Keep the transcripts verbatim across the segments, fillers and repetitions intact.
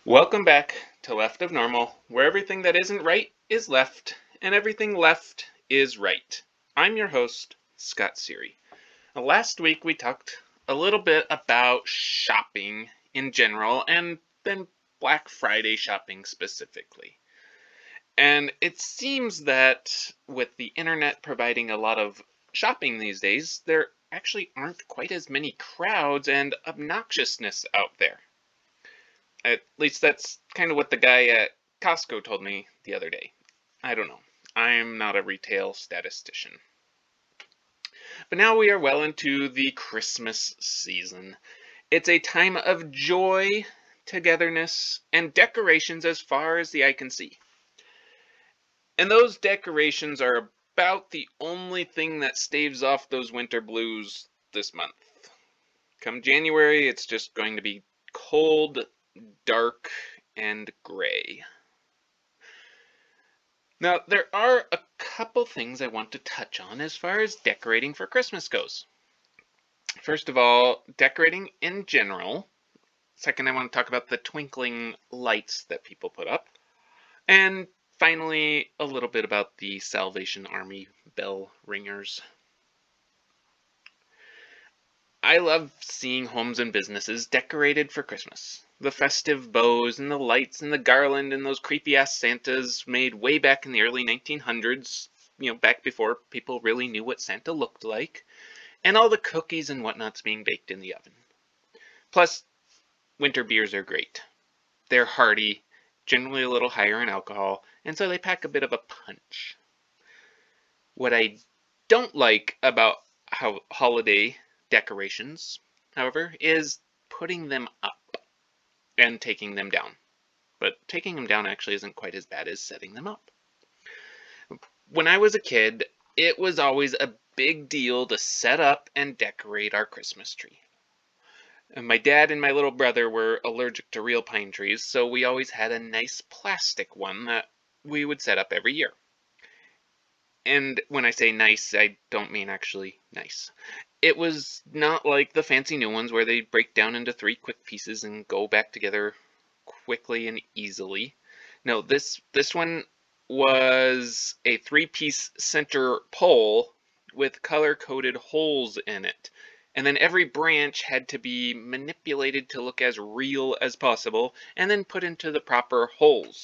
Welcome back to Left of Normal, where everything that isn't right is left, and everything left is right. I'm your host, Scott Seary. Last week we talked a little bit about shopping in general, and then Black Friday shopping specifically. And it seems that with the internet providing a lot of shopping these days, there actually aren't quite as many crowds and obnoxiousness out there. At least that's kind of what the guy at Costco told me the other day. I don't know. I'm not a retail statistician. But now we are well into the Christmas season. It's a time of joy, togetherness, and decorations as far as the eye can see. And those decorations are about the only thing that staves off those winter blues this month. Come January, it's just going to be cold, dark, and gray. Now, there are a couple things I want to touch on as far as decorating for Christmas goes. First of all, decorating in general. Second, I want to talk about the twinkling lights that people put up. And finally, a little bit about the Salvation Army bell ringers. I love seeing homes and businesses decorated for Christmas. The festive bows and the lights and the garland and those creepy-ass Santas made way back in the early nineteen hundreds, you know, back before people really knew what Santa looked like, and all the cookies and whatnots being baked in the oven. Plus, winter beers are great. They're hearty, generally a little higher in alcohol, and so they pack a bit of a punch. What I don't like about how holiday decorations, however, is putting them up and taking them down. But taking them down actually isn't quite as bad as setting them up. When I was a kid, it was always a big deal to set up and decorate our Christmas tree. And my dad and my little brother were allergic to real pine trees, so we always had a nice plastic one that we would set up every year. And when I say nice, I don't mean actually nice. It was not like the fancy new ones where they break down into three quick pieces and go back together quickly and easily. No, this this one was a three-piece center pole with color-coded holes in it. And then every branch had to be manipulated to look as real as possible and then put into the proper holes.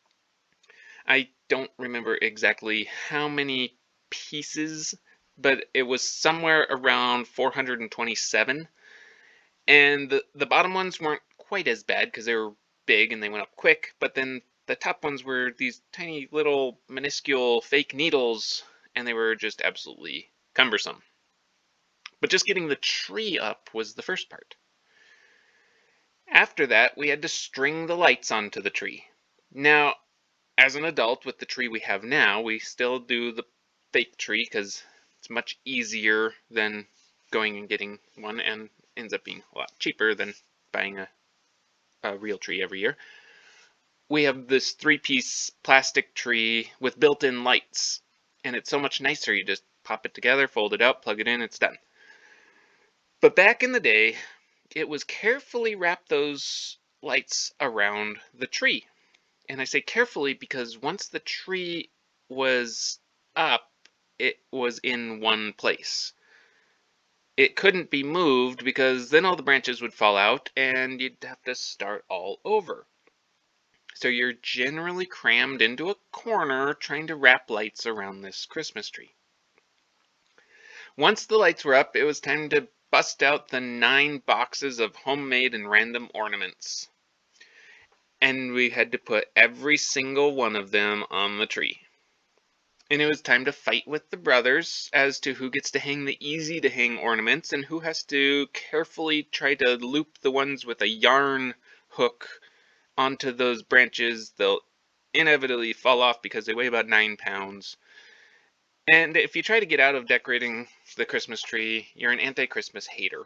I don't remember exactly how many pieces, but it was somewhere around four hundred twenty-seven. And the, the bottom ones weren't quite as bad because they were big and they went up quick, but then the top ones were these tiny little minuscule fake needles, and they were just absolutely cumbersome. But just getting the tree up was the first part. After that, we had to string the lights onto the tree. Now, as an adult with the tree we have now, we still do the fake tree because it's much easier than going and getting one and ends up being a lot cheaper than buying a, a real tree every year. We have this three-piece plastic tree with built-in lights, and it's so much nicer. You just pop it together, fold it out, plug it in, it's done. But back in the day, it was carefully wrap those lights around the tree. And I say carefully because once the tree was up, it was in one place. It couldn't be moved because then all the branches would fall out and you'd have to start all over. So you're generally crammed into a corner trying to wrap lights around this Christmas tree. Once the lights were up, it was time to bust out the nine boxes of homemade and random ornaments. And we had to put every single one of them on the tree. And it was time to fight with the brothers as to who gets to hang the easy-to-hang ornaments and who has to carefully try to loop the ones with a yarn hook onto those branches. They'll inevitably fall off because they weigh about nine pounds. And if you try to get out of decorating the Christmas tree, you're an anti-Christmas hater.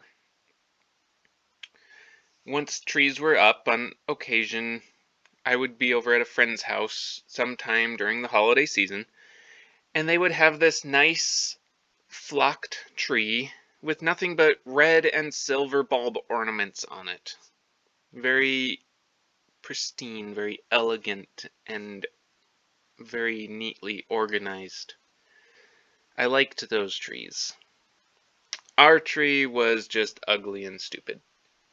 Once trees were up, on occasion, I would be over at a friend's house sometime during the holiday season, and they would have this nice flocked tree with nothing but red and silver bulb ornaments on it. Very pristine, very elegant, and very neatly organized. I liked those trees. Our tree was just ugly and stupid.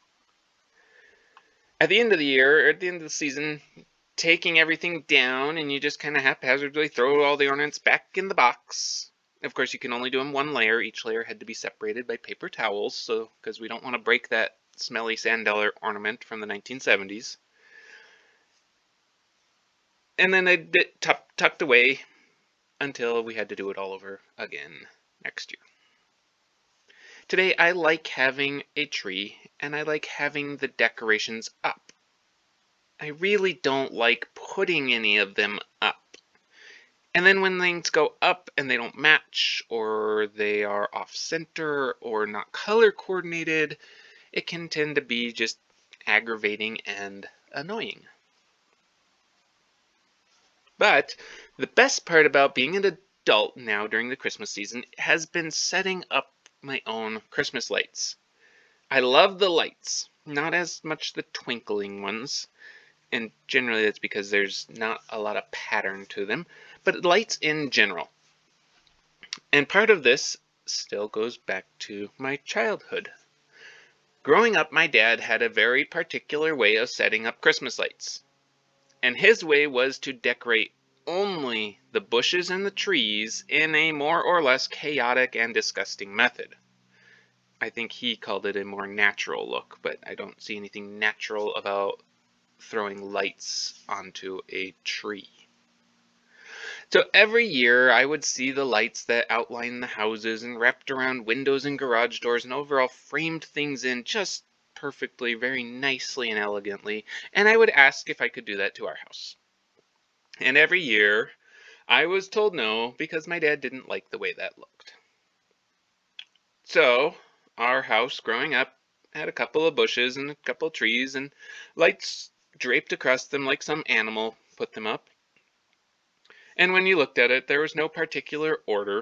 At the end of the year, or at the end of the season, taking everything down and you just kind of haphazardly throw all the ornaments back in the box. Of course, you can only do them one layer. Each layer had to be separated by paper towels, so because we don't want to break that smelly sand dollar ornament from the nineteen seventies. And then they tucked away until we had to do it all over again next year. Today, I like having a tree, and I like having the decorations up. I really don't like putting any of them up. And then when things go up and they don't match, or they are off-center, or not color coordinated, it can tend to be just aggravating and annoying. But the best part about being an adult now during the Christmas season has been setting up my own Christmas lights. I love the lights, not as much the twinkling ones, and generally that's because there's not a lot of pattern to them, but lights in general. And part of this still goes back to my childhood. Growing up, my dad had a very particular way of setting up Christmas lights. And his way was to decorate only the bushes and the trees in a more or less chaotic and disgusting method. I think he called it a more natural look, but I don't see anything natural about throwing lights onto a tree. So every year I would see the lights that outlined the houses and wrapped around windows and garage doors and overall framed things in just perfectly, very nicely and elegantly, and I would ask if I could do that to our house. And every year I was told no because my dad didn't like the way that looked. So our house growing up had a couple of bushes and a couple of trees and lights draped across them like some animal put them up. And when you looked at it, there was no particular order.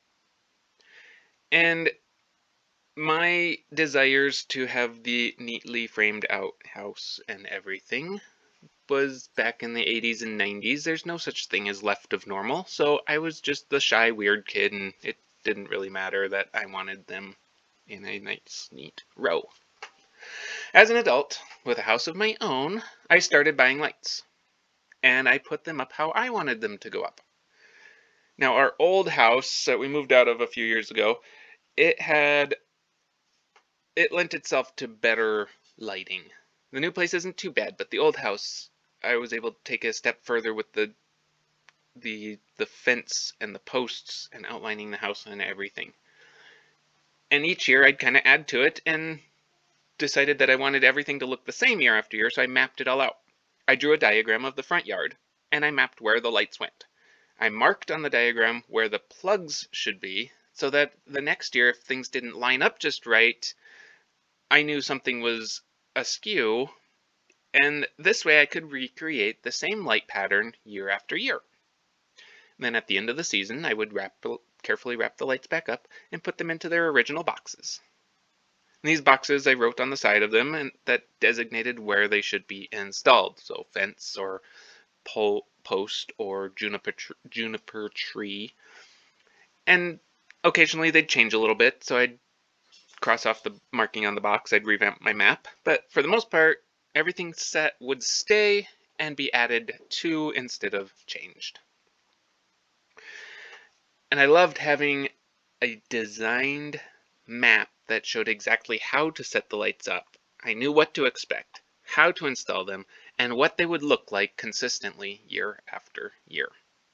And my desires to have the neatly framed out house and everything was back in the eighties and nineties. There's no such thing as left of normal, so I was just the shy, weird kid, and it didn't really matter that I wanted them in a nice, neat row. As an adult, with a house of my own, I started buying lights, and I put them up how I wanted them to go up. Now, our old house that we moved out of a few years ago, it had, it lent itself to better lighting. The new place isn't too bad, but the old house, I was able to take it a step further with the the the fence and the posts and outlining the house and everything. And each year I'd kind of add to it and decided that I wanted everything to look the same year after year, so I mapped it all out. I drew a diagram of the front yard, and I mapped where the lights went. I marked on the diagram where the plugs should be, so that the next year, if things didn't line up just right, I knew something was askew, and this way I could recreate the same light pattern year after year. Then at the end of the season, I would wrap, carefully wrap the lights back up and put them into their original boxes. In these boxes I wrote on the side of them and that designated where they should be installed, so fence or pole, post or juniper, tr juniper tree. And occasionally they'd change a little bit, so I'd cross off the marking on the box, I'd revamp my map, but for the most part, everything set would stay and be added to instead of changed. And I loved having a designed map that showed exactly how to set the lights up. I knew what to expect, how to install them, and what they would look like consistently year after year.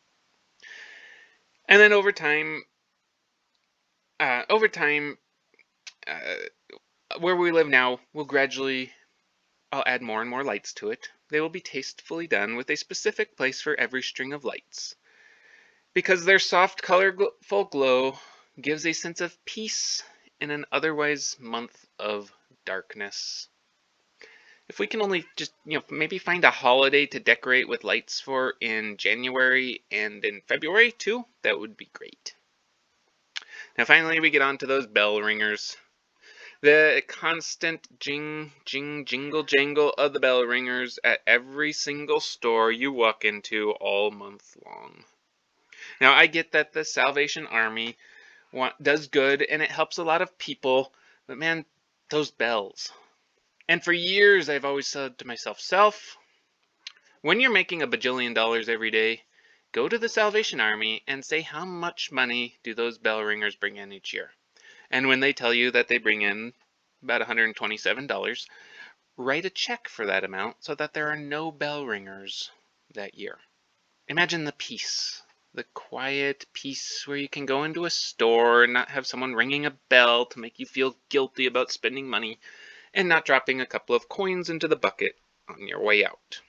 And then over time, uh, over time, uh, where we live now, we'll gradually, I'll add more and more lights to it. They will be tastefully done with a specific place for every string of lights, because their soft, colorful glow gives a sense of peace in an otherwise month of darkness. If we can only just, you know, maybe find a holiday to decorate with lights for in January and in February too, that would be great. Now finally we get on to those bell ringers. The constant jing, jing, jingle, jangle of the bell ringers at every single store you walk into all month long. Now, I get that the Salvation Army want, does good and it helps a lot of people, but man, those bells. And for years, I've always said to myself, Self, when you're making a bajillion dollars every day, go to the Salvation Army and say how much money do those bell ringers bring in each year. And when they tell you that they bring in about one hundred twenty-seven dollars, write a check for that amount so that there are no bell ringers that year. Imagine the peace, the quiet peace where you can go into a store and not have someone ringing a bell to make you feel guilty about spending money and not dropping a couple of coins into the bucket on your way out.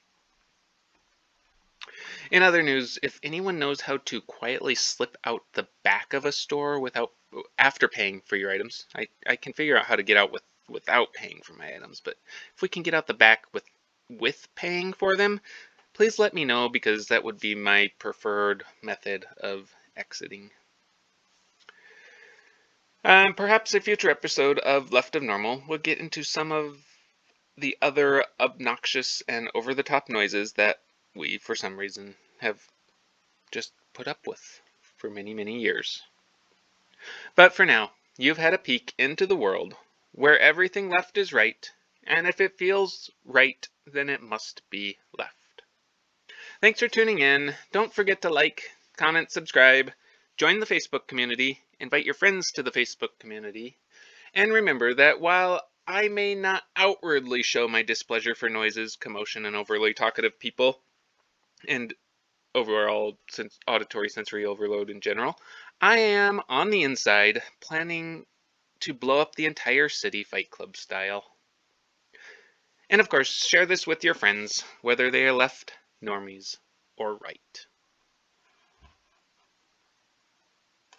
In other news, if anyone knows how to quietly slip out the back of a store without after paying for your items, I, I can figure out how to get out with without paying for my items, but if we can get out the back with with paying for them, please let me know, because that would be my preferred method of exiting. Um, perhaps a future episode of Left of Normal will get into some of the other obnoxious and over-the-top noises that we, for some reason, have just put up with for many, many years. But for now, you've had a peek into the world where everything left is right, and if it feels right, then it must be left. Thanks for tuning in. Don't forget to like, comment, subscribe, join the Facebook community, invite your friends to the Facebook community, and remember that while I may not outwardly show my displeasure for noises, commotion, and overly talkative people, and overall sens- auditory sensory overload in general, I am, on the inside, planning to blow up the entire city Fight Club style. And of course, share this with your friends, whether they are left, normies, or right.